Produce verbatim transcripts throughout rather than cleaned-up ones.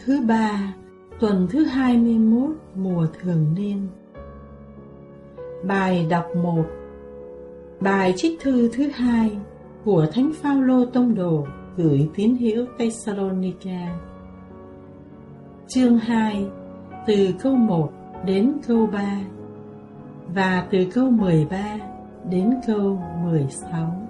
thứ ba, tuần thứ hai mươi mốt mùa thường niên. Bài đọc một. Bài trích thư thứ hai của Thánh Phaolô Tông Đồ gửi tín hữu Thessalonica. Chương hai, từ câu một đến câu ba và từ câu mười ba đến câu mười sáu.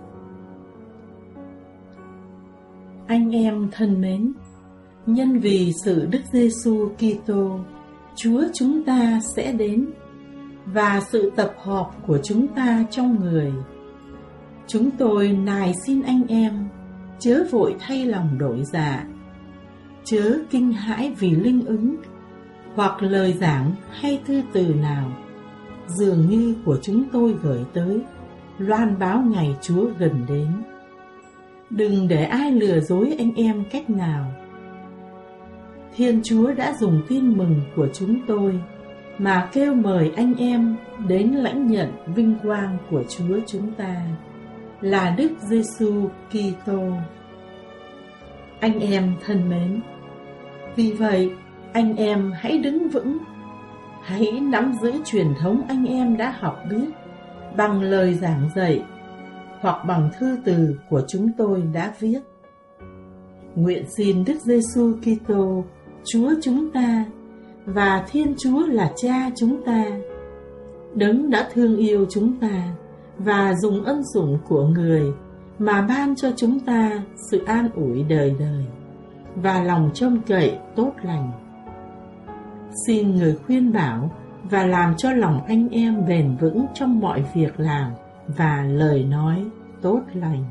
Anh em thân mến, nhân vì sự Đức Giêsu Kitô, Chúa chúng ta sẽ đến, và sự tập họp của chúng ta trong người, chúng tôi nài xin anh em chớ vội thay lòng đổi dạ, chớ kinh hãi vì linh ứng hoặc lời giảng hay thư từ nào dường như của chúng tôi gửi tới, loan báo ngày Chúa gần đến. Đừng để ai lừa dối anh em cách nào. Thiên Chúa đã dùng tin mừng của chúng tôi mà kêu mời anh em đến lãnh nhận vinh quang của Chúa chúng ta là Đức Giêsu Kitô. Anh em thân mến, vì vậy anh em hãy đứng vững, hãy nắm giữ truyền thống anh em đã học biết bằng lời giảng dạy hoặc bằng thư từ của chúng tôi đã viết. Nguyện xin Đức Giêsu Kitô, Chúa chúng ta và Thiên Chúa là Cha chúng ta, Đấng đã thương yêu chúng ta và dùng ân sủng của Người mà ban cho chúng ta sự an ủi đời đời và lòng trông cậy tốt lành. Xin Người khuyên bảo và làm cho lòng anh em bền vững trong mọi việc làm và lời nói tốt lành.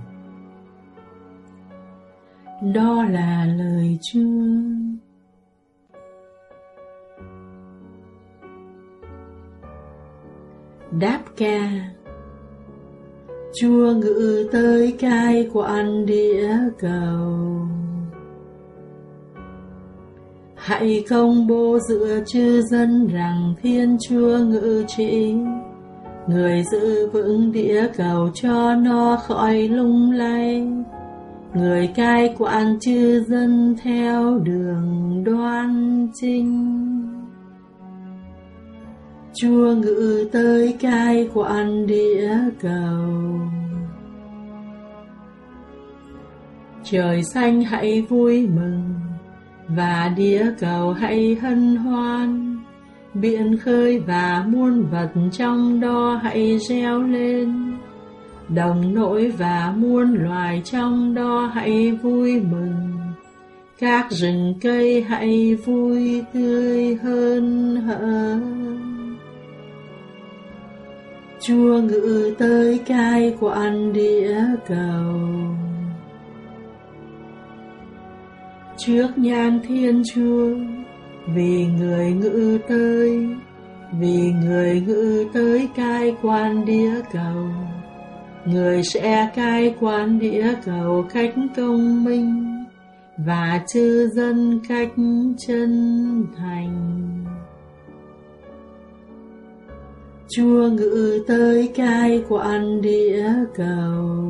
Đó là lời Chúa. Đáp ca. Chúa ngự tới cai quản địa cầu, hãy công bố giữa chư dân rằng Thiên Chúa ngự trị. Người giữ vững địa cầu cho nó khỏi lung lay, Người cai quản chư dân theo đường đoan chính. Chúa ngự tới cai quản địa cầu. Trời xanh hãy vui mừng và địa cầu hãy hân hoan, biển khơi và muôn vật trong đó hãy reo lên, đồng nỗi và muôn loài trong đó hãy vui mừng, các rừng cây hãy vui tươi hơn hở. Chúa ngự tới cai quản địa cầu. Trước nhan Thiên Chúa, vì Người ngự tới, vì Người ngự tới cai quản địa cầu, Người sẽ cai quản địa cầu cách công minh và chư dân cách chân thành. Chúa ngự tới cai quản địa cầu.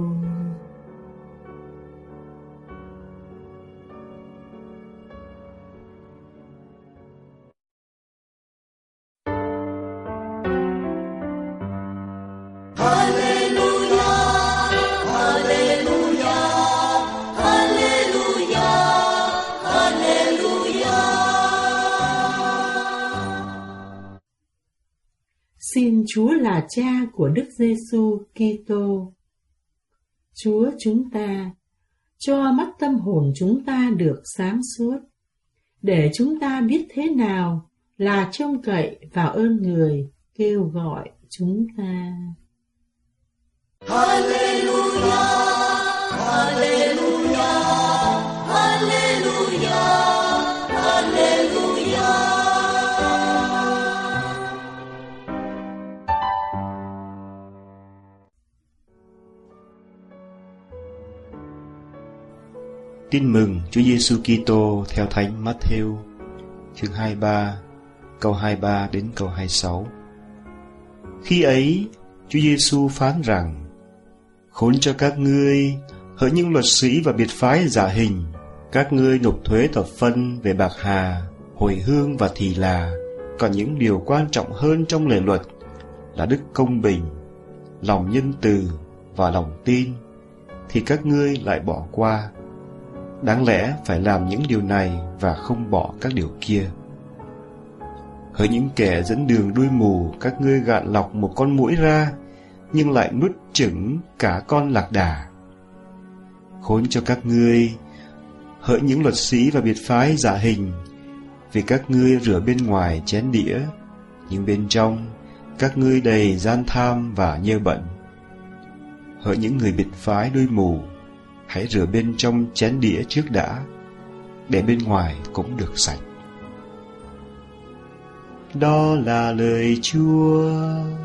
Xin Chúa là Cha của Đức Giêsu Kitô, Chúa chúng ta, cho mắt tâm hồn chúng ta được sáng suốt, để chúng ta biết thế nào là trông cậy vào ơn Người kêu gọi chúng ta. Hallelujah, Hallelujah, Hallelujah, Hallelujah. Tin mừng Chúa Giêsu Kitô theo Thánh Matthew, chương hai mươi ba, câu hai mươi ba đến câu hai mươi sáu. Khi ấy, Chúa Giêsu phán rằng: Khốn cho các ngươi, hỡi những luật sĩ và biệt phái giả hình, các ngươi nộp thuế thập phân về bạc hà, hồi hương và thì là, còn những điều quan trọng hơn trong lề luật là đức công bình, lòng nhân từ và lòng tin, thì các ngươi lại bỏ qua. Đáng lẽ phải làm những điều này và không bỏ các điều kia. Hỡi những kẻ dẫn đường đuôi mù, các ngươi gạn lọc một con muỗi ra, nhưng lại nuốt chửng cả con lạc đà. Khốn cho các ngươi, hỡi những luật sĩ và biệt phái dạ hình, vì các ngươi rửa bên ngoài chén đĩa, nhưng bên trong các ngươi đầy gian tham và nhơ bẩn. Hỡi những người biệt phái đuôi mù, hãy rửa bên trong chén đĩa trước đã, để bên ngoài cũng được sạch. Đó là lời Chúa.